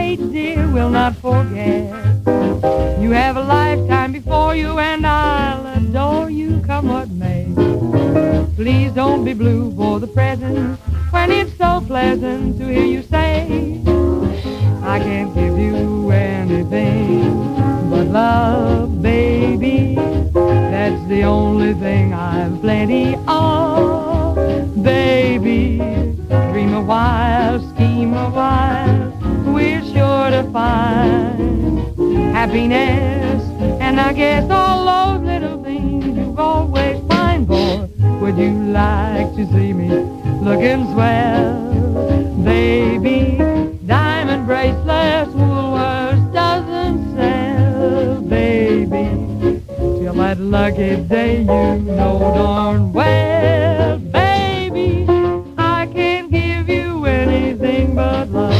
great dear will not forget. You have a lifetime before you, and I'll adore you come what may. Please don't be blue for the present, when it's so pleasant to hear you say, I can't give you anything but love, baby. That's the only thing I've plenty of, baby. Dream a while, scheme a while, we're sure to find happiness, and I guess all those little things you've always pined for. Would you like to see me looking swell, baby? Diamond bracelets, Woolworths doesn't sell, baby. Till that lucky day, you know darn well, baby, I can't give you anything but love.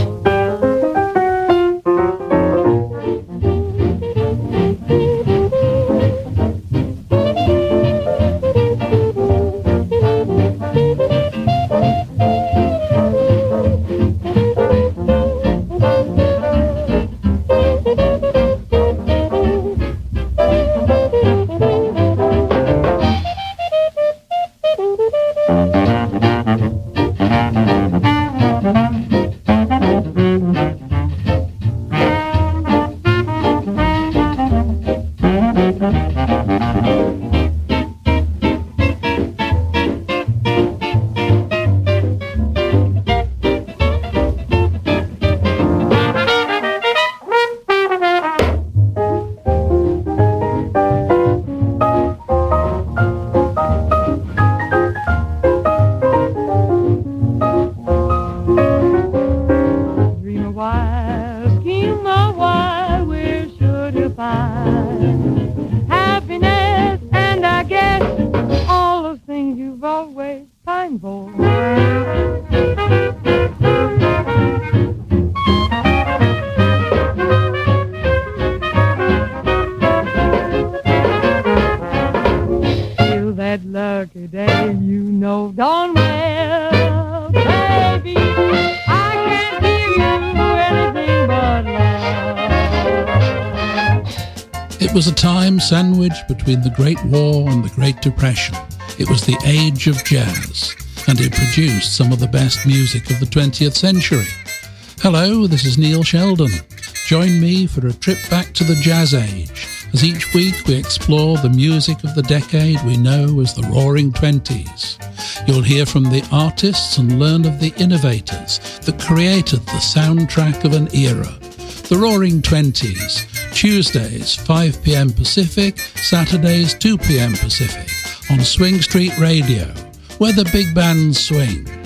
It was a time sandwiched between the Great War and the Great Depression. It was the age of jazz, and it produced some of the best music of the 20th century. Hello, this is Neil Sheldon. Join me for a trip back to the jazz age, as each week we explore the music of the decade we know as the Roaring Twenties. You'll hear from the artists and learn of the innovators that created the soundtrack of an era. The Roaring Twenties, Tuesdays 5 p.m. Pacific, Saturdays 2 p.m. Pacific on Swing Street Radio, where the big bands swing.